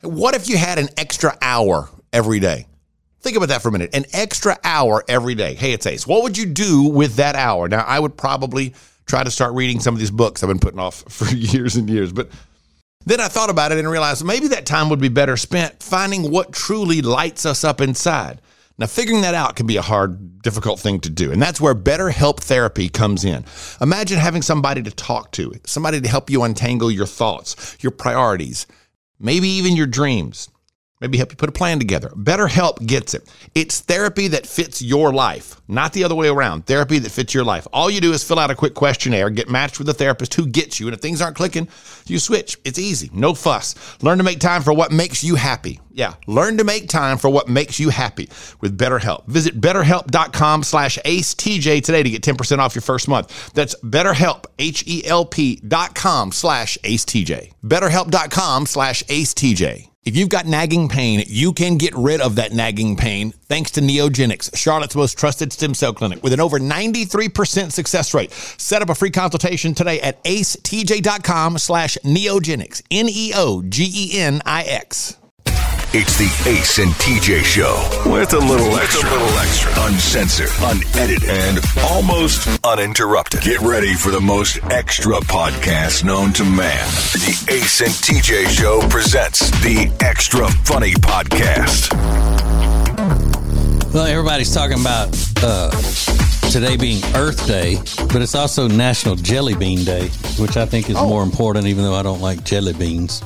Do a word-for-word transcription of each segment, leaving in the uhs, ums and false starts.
What if you had an extra hour every day? Think about that for a minute. An extra hour every day. Hey, it's Ace. What would you do with that hour? Now, I would probably try to start reading some of these books I've been putting off for years and years. But then I thought about it and realized maybe that time would be better spent finding what truly lights us up inside. Now, figuring that out can be a hard, difficult thing to do. And that's where BetterHelp therapy comes in. Imagine having somebody to talk to, somebody to help you untangle your thoughts, your priorities, maybe even your dreams. Maybe help you put a plan together. BetterHelp gets it. It's therapy that fits your life, not the other way around. Therapy that fits your life. All you do is fill out a quick questionnaire, get matched with a therapist who gets you, and if things aren't clicking, you switch. It's easy. No fuss. Learn to make time for what makes you happy. Yeah, learn to make time for what makes you happy with BetterHelp. Visit betterhelp.com slash AceTJ today to get ten percent off your first month. That's BetterHelp, H-E-L-P dot com slash AceTJ. BetterHelp.com slash AceTJ. If you've got nagging pain, you can get rid of that nagging pain thanks to Neogenics, Charlotte's most trusted stem cell clinic with an over ninety-three percent success rate. Set up a free consultation today at acetj.com slash Neogenics, N E O G E N I X. It's the Ace and T J Show with a little extra, a little extra, uncensored, unedited, and almost uninterrupted. Get ready for the most extra podcast known to man. The Ace and T J Show presents the Extra Funny Podcast. Well, everybody's talking about uh, today being Earth Day, but it's also National Jelly Bean Day, which I think is oh. more important, even though I don't like jelly beans.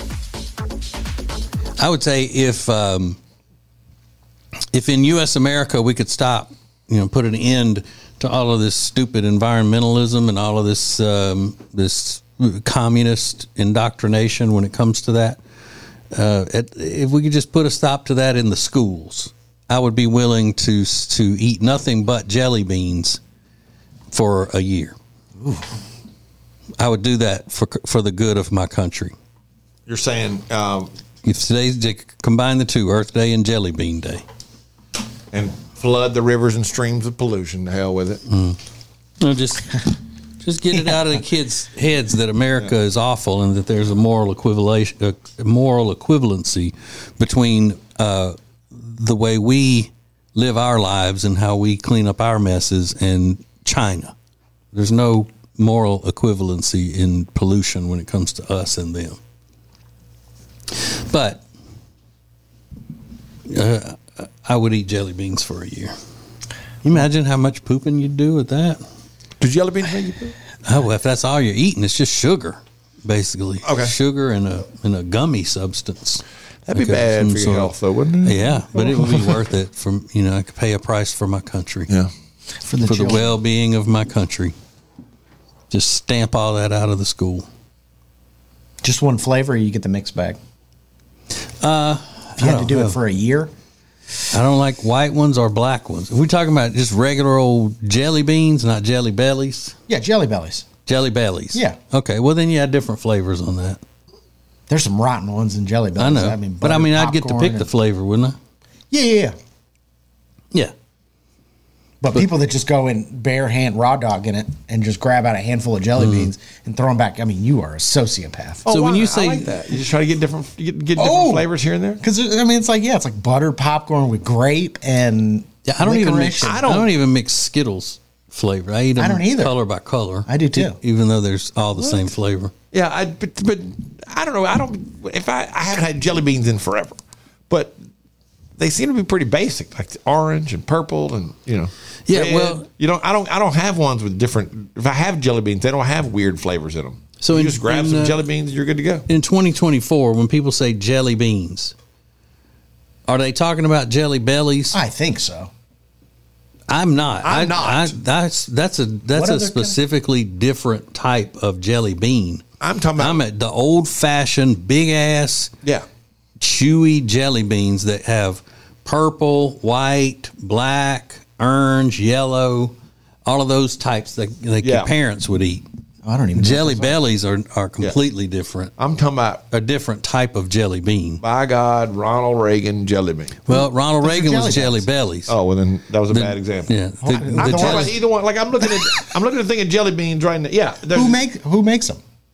I would say if um, if in U S America we could stop, you know, put an end to all of this stupid environmentalism and all of this um, this communist indoctrination when it comes to that, uh, if we could just put a stop to that in the schools, I would be willing to to eat nothing but jelly beans for a year. Ooh. I would do that for for the good of my country. You're saying. Um If today's combine the two, Earth Day and Jelly Bean Day, and flood the rivers and streams of pollution, to hell with it. Mm. No, just just get it out of the kids' heads that America yeah. is awful and that there's a moral equivalation, a moral equivalency between uh, the way we live our lives and how we clean up our messes and China. There's no moral equivalency in pollution when it comes to us and them. But uh, I would eat jelly beans for a year. You imagine how much pooping you'd do with that? Do jelly beans make you poop? Oh, well, if that's all you're eating, it's just sugar, basically. Okay. Sugar and a and a gummy substance. That'd be bad for your health, though, wouldn't it? Yeah, but it would be worth it. For you know, I could pay a price for my country. Yeah, for the for the well-being of my country. Just stamp all that out of the school. Just one flavor, or you get the mixed bag. Uh, if you had to do know. it for a year, I don't like white ones or black ones. If we're talking about just regular old jelly beans, not jelly bellies. Yeah, jelly bellies. Jelly bellies. Yeah. Okay. Well, then you had different flavors on that. There's some rotten ones in jelly bellies. I know. I mean, but I mean, I'd get to pick and... the flavor, wouldn't I? Yeah, yeah, yeah. Yeah. But, but people that just go in bare hand raw dog in it and just grab out a handful of jelly mm. beans and throw them back. I mean, you are a sociopath. Oh, so when wow, you say I like that, you just try to get different, get, get different oh, flavors here and there. Because I mean, it's like yeah, it's like buttered popcorn with grape and yeah. I don't even mix. I don't, I don't even mix Skittles flavor. I eat them I don't either. color by color. I do too. Even though there's all the what? same flavor. Yeah, I, but but I don't know. I don't. If I I haven't had jelly beans in forever, but they seem to be pretty basic, like orange and purple and you know. Yeah, red. well, you don't. I don't. I don't have ones with different. If I have jelly beans, they don't have weird flavors in them. So you in, just grab in, some uh, jelly beans, and you're good to go. In twenty twenty-four, when people say jelly beans, are they talking about jelly bellies? I think so. I'm not. I'm I, not. I, that's that's a that's a specifically kind of... different type of jelly bean. I'm talking about. I'm at the old fashioned big ass, yeah, chewy jelly beans that have purple, white, black, orange, yellow, all of those types that like yeah. your parents would eat. Oh, I don't even. Jelly bellies are, are completely yeah. different. I'm talking about a different type of jelly bean. By God, Ronald Reagan jelly bean. Well, Ronald Those Reagan jelly was jelly bellies. bellies. Oh well, then that was a the, bad example. Yeah, the, the, I don't jelly, about either one. Like I'm looking at, I'm looking at the thing of jelly beans right now. Yeah, who make who makes them?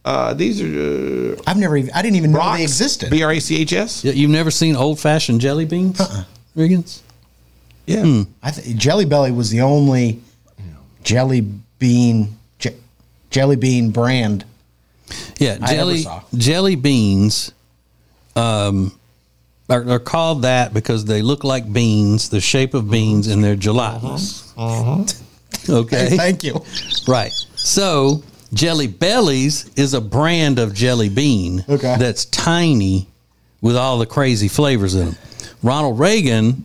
Uh, these are uh, I've never even, I didn't even know Brach's, they existed. B R A C H S. Yeah, you've never seen old fashioned jelly beans, uh-uh. Riggins? Yeah, Hmm. I th- Jelly Belly was the only jelly bean je- jelly bean brand. Yeah, I jelly ever saw. jelly beans um, are, are called that because they look like beans, the shape of beans, and they're gelatinous. Okay, Hey, thank you. right. So Jelly Bellies is a brand of jelly bean Okay. that's tiny with all the crazy flavors in them. Ronald Reagan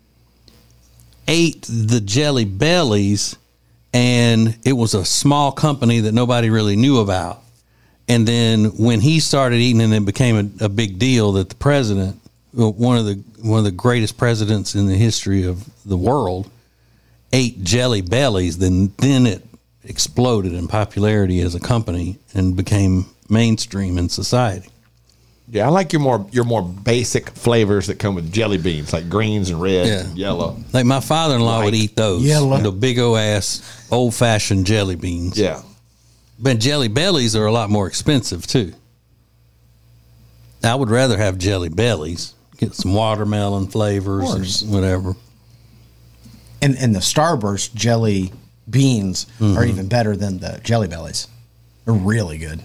ate the Jelly Bellies, and it was a small company that nobody really knew about. And then when he started eating, and it became a, a big deal that the president, one of the one of the greatest presidents in the history of the world, ate Jelly Bellies, then then it exploded in popularity as a company and became mainstream in society. yeah. I like your more your more basic flavors that come with jelly beans, like greens and red Yeah. and yellow. Like my father-in-law would White. eat those, Yellow. the big old ass old-fashioned jelly beans. Yeah, But Jelly Bellies are a lot more expensive too. I would rather have Jelly Bellies, get some watermelon flavors course. and whatever. And and the Starburst jelly beans Mm-hmm. are even better than the Jelly Bellies. They're really good.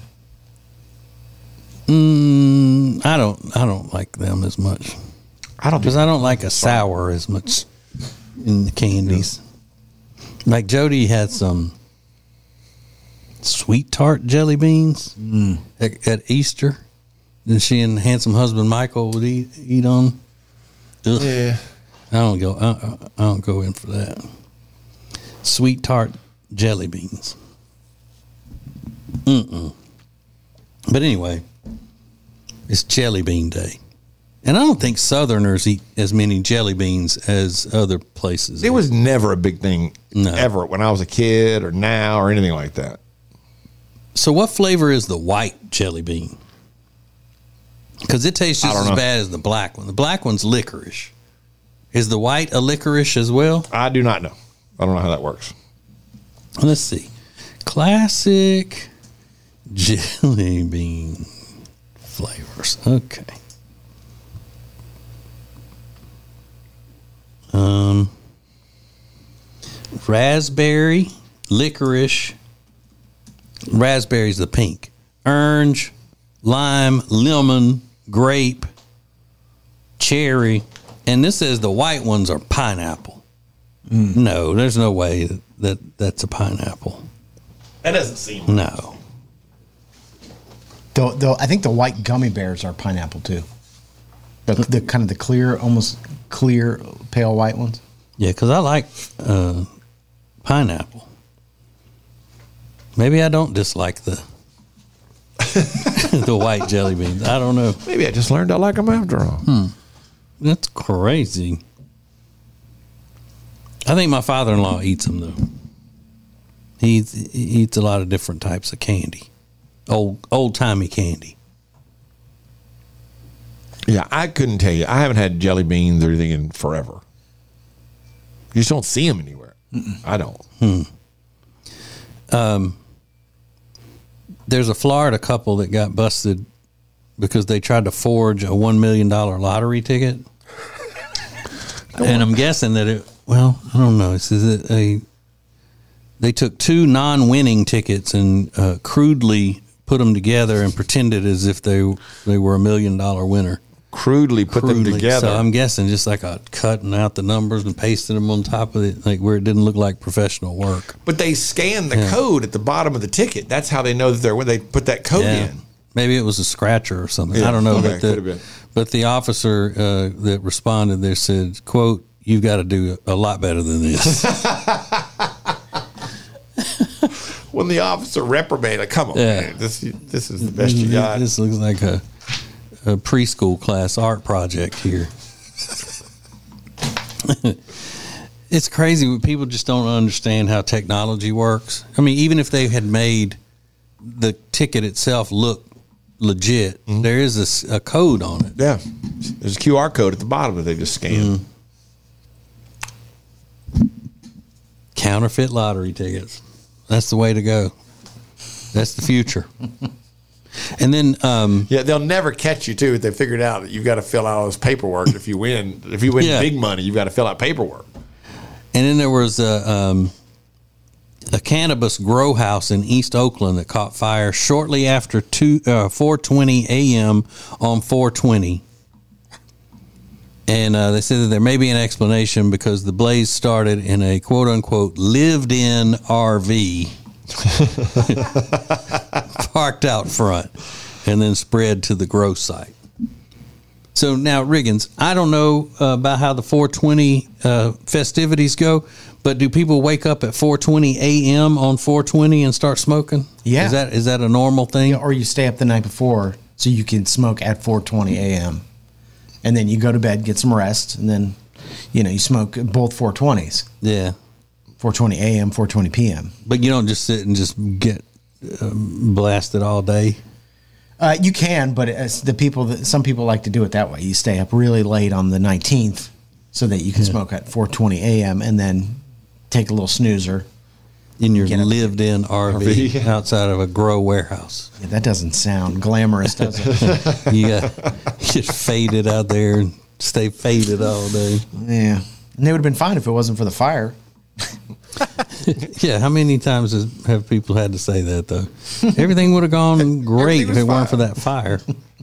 Mm, I don't, I don't like them as much I don't. because I don't like a sour as much in the candies. Like Jody had some sweet tart jelly beans Mm. at, at Easter. Then she and handsome husband Michael would eat eat on. Ugh. Yeah. I don't go. I, I I don't go in for that. Sweet tart jelly beans. Mm-mm. But anyway, it's Jelly Bean Day, and I don't think Southerners eat as many jelly beans as other places. It was never a big thing No. ever when I was a kid or now or anything like that. So, what flavor is the white jelly bean? Because it tastes I just don't as know. bad as the black one. The black one's licorice. Is the white a licorice as well? I do not know. I don't know how that works. Let's see. Classic jelly bean flavors. Okay. Um, raspberry, licorice. Raspberry's the pink. Orange, lime, lemon, grape, cherry. And this says the white ones are pineapple. No, there's no way that, that that's a pineapple. That doesn't seem. No. Though, though I think the white gummy bears are pineapple too. The, the kind of the clear, almost clear, pale white ones. Yeah, because I like uh, pineapple. Maybe I don't dislike the the white jelly beans. I don't know. Maybe I just learned I like them after all. That's crazy. I think my father-in-law eats them though. He eats, he eats a lot of different types of candy, old old timey candy. Yeah, I couldn't tell you. I haven't had jelly beans or anything in forever. You just don't see them anywhere. I don't. There's a Florida couple that got busted because they tried to forge a one million dollar lottery ticket, and I'm guessing that it. Well, I don't know. It says that a they took two non-winning tickets and uh, crudely put them together and pretended as if they they were a million dollar winner. Crudely put them Crudely. together. So I'm guessing just like a cutting out the numbers and pasting them on top of it, like where it didn't look like professional work. but they scan the code at the bottom of the ticket. That's how they know that they're when they put that code Yeah. in. Maybe it was a scratcher or something. Yeah, I don't know. okay, but, the, could've been. but the officer uh, that responded there said, quote, "You've got to do a lot better than this." When the officer reprimanded, come on, Yeah. man, this this is the best you got. This looks like a, a preschool class art project here. It's crazy when people just don't understand how technology works. I mean, even if they had made the ticket itself look legit, Mm-hmm. there is a s- a, code on it. Yeah, there's a Q R code at the bottom that they just scan. Counterfeit lottery tickets. That's the way to go. That's the future. And then, um, Yeah, they'll never catch you too if they figured out that you've got to fill out all this paperwork. If you win, if you win Yeah. big money, you've got to fill out paperwork. and then there was a um, a cannabis grow house in East Oakland that caught fire shortly after two uh, four twenty a.m. on four twenty. And uh, they said that there may be an explanation because the blaze started in a quote unquote lived in R V parked out front and then spread to the grow site. So now, Riggins, I don't know uh, about how the four twenty uh, festivities go, but do people wake up at four twenty a.m. on four twenty and start smoking? Yeah. Is that is that a normal thing? Or you stay up the night before so you can smoke at four twenty a.m. And then you go to bed, get some rest, and then, you know, you smoke both four twenties. Yeah. four twenty a.m., four twenty p.m. But you don't just sit and just get um, blasted all day. Uh, you can, but it's the people that some people like to do it that way. You stay up really late on the nineteenth so that you can smoke at four twenty a.m. and then take a little snoozer. In your Get up- lived in R V, R V. outside of a grow warehouse. Yeah, that doesn't sound glamorous, does it? You got get faded out there and stay faded all day. Yeah. And they would have been fine if it wasn't for the fire. Yeah, how many times has, have people had to say that, though? Everything would have gone great if was it weren't for fine. that fire.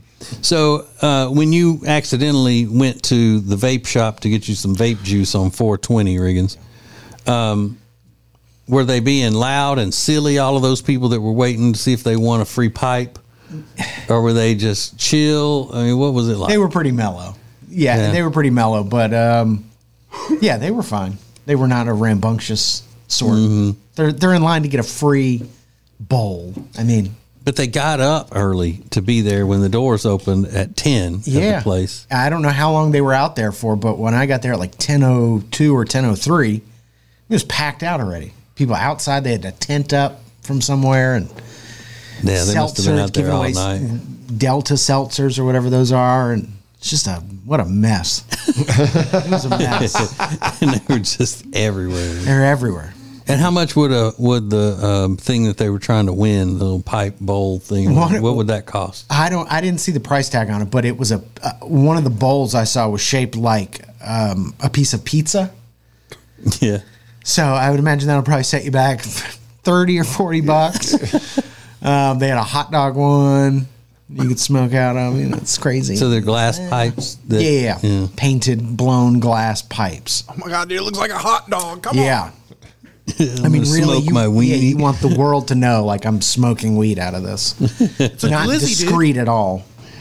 So uh, when you accidentally went to the vape shop to get you some vape juice on four twenty, Riggins, um, were they being loud and silly, all of those people that were waiting to see if they won a free pipe? Or were they just chill? I mean, what was it like? They were pretty mellow. Yeah, Yeah. they were pretty mellow, but um, yeah, they were fine. They were not a rambunctious sort. Mm-hmm. They're they're in line to get a free bowl. I mean, But they got up early to be there when the doors opened at ten yeah. at the place. I don't know how long they were out there for, but when I got there at like ten oh two or ten oh three, it was packed out already. People outside, they had a tent up from somewhere, and Yeah, they must have been seltzers, out there giving all away night. Delta seltzers or whatever those are, and it's just a what a mess. It was a mess. And they were just everywhere. They're everywhere. And how much would a would the um, thing that they were trying to win, the little pipe bowl thing, What- what, would that cost? I don't. I didn't see the price tag on it, but it was a uh, one of the bowls I saw was shaped like um, a piece of pizza. Yeah. So I would imagine that'll probably set you back thirty or forty bucks. um, they had a hot dog one you could smoke out of. You know, it's crazy. So they're glass pipes. That, yeah, yeah, painted, blown glass pipes. Oh my God, dude, it looks like a hot dog. Come Yeah. I'm I mean, gonna really, smoke you, my yeah, weed. you want the world to know, like, I'm smoking weed out of this. It's not Lizzie, dude. discreet at all.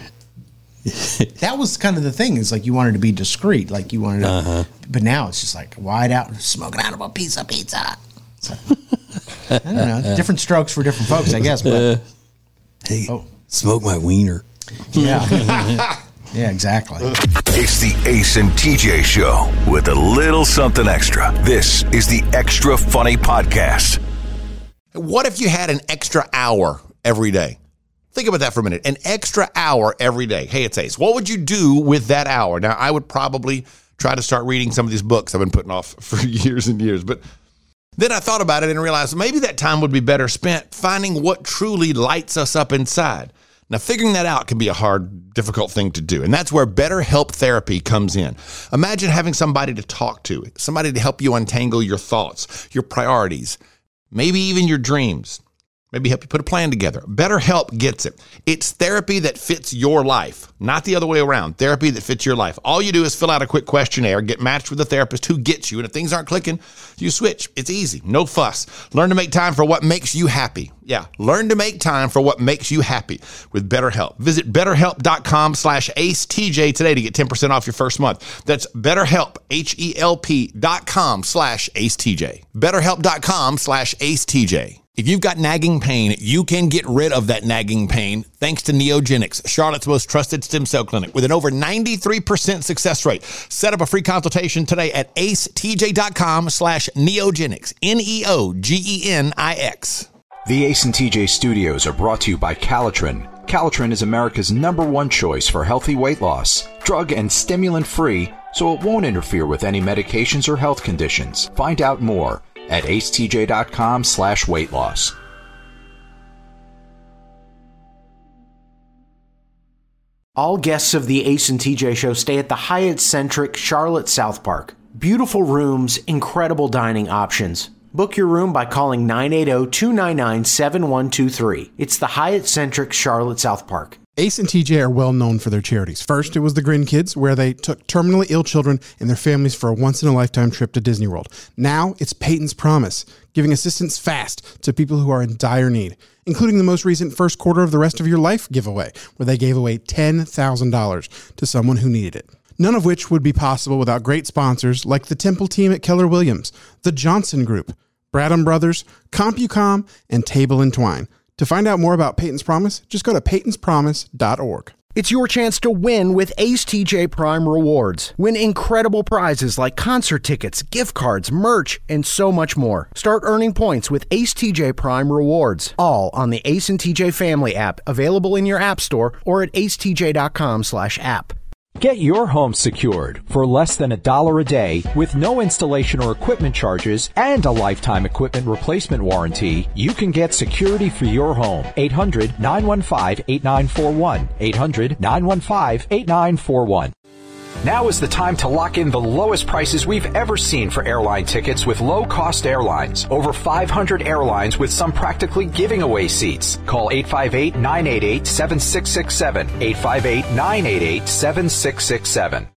That was kind of the thing. Is like you wanted to be discreet, like you wanted to. Uh-huh. But now it's just like wide out, smoking out of a piece of pizza. So, I don't know. Different strokes for different folks, I guess. But Hey, Oh. smoke my wiener. yeah, yeah, exactly. It's the Ace and T J Show with a little something extra. This is the Extra Funny Podcast. What if you had an extra hour every day? Think about that for a minute. An extra hour every day. Hey, it's Ace. What would you do with that hour? Now, I would probably try to start reading some of these books I've been putting off for years and years. But then I thought about it and realized maybe that time would be better spent finding what truly lights us up inside. Now, figuring that out can be a hard, difficult thing to do. And that's where BetterHelp Therapy comes in. Imagine having somebody to talk to, somebody to help you untangle your thoughts, your priorities, maybe even your dreams. Maybe help you put a plan together. BetterHelp gets it. It's therapy that fits your life, not the other way around. Therapy that fits your life. All you do is fill out a quick questionnaire, get matched with a therapist who gets you, and if things aren't clicking, you switch. It's easy, no fuss. Learn to make time for what makes you happy. Yeah, learn to make time for what makes you happy with BetterHelp. Visit betterhelp.com slash AceTJ today to get ten percent off your first month. That's BetterHelp, H-E-L-P dot com slash AceTJ. BetterHelp.com slash AceTJ. If you've got nagging pain, you can get rid of that nagging pain thanks to Neogenics, Charlotte's most trusted stem cell clinic with an over ninety-three percent success rate. Set up a free consultation today at acetj.com slash neogenics, N E O G E N I X. The Ace and T J studios are brought to you by Calitrin. Calitrin is America's number one choice for healthy weight loss. Drug and stimulant free, so it won't interfere with any medications or health conditions. Find out more at acetj.com slash weight loss. All guests of the Ace and T J Show stay at the Hyatt-centric Charlotte South Park. Beautiful rooms, incredible dining options. Book your room by calling nine eight zero, two nine nine, seven one two three. It's the Hyatt-centric Charlotte South Park. Ace and T J are well known for their charities. First, it was the Grin Kids, where they took terminally ill children and their families for a once-in-a-lifetime trip to Disney World. Now, it's Peyton's Promise, giving assistance fast to people who are in dire need, including the most recent first quarter of the rest of your life giveaway, where they gave away ten thousand dollars to someone who needed it. None of which would be possible without great sponsors like the Temple team at Keller Williams, the Johnson Group, Bradham Brothers, CompuCom, and Table and Twine. To find out more about Peyton's Promise, just go to peytons promise dot org. It's your chance to win with Ace T J Prime Rewards. Win incredible prizes like concert tickets, gift cards, merch, and so much more. Start earning points with Ace T J Prime Rewards, all on the Ace and T J Family app, available in your app store or at ace t j dot com slash app. Get your home secured for less than a dollar a day with no installation or equipment charges and a lifetime equipment replacement warranty. You can get security for your home. eight hundred, nine one five, eight nine four one. eight hundred, nine one five, eight nine four one. Now is the time to lock in the lowest prices we've ever seen for airline tickets with low-cost airlines. Over five hundred airlines with some practically giving away seats. Call eight five eight, nine eight eight, seven six six seven. eight five eight, nine eight eight, seven six six seven.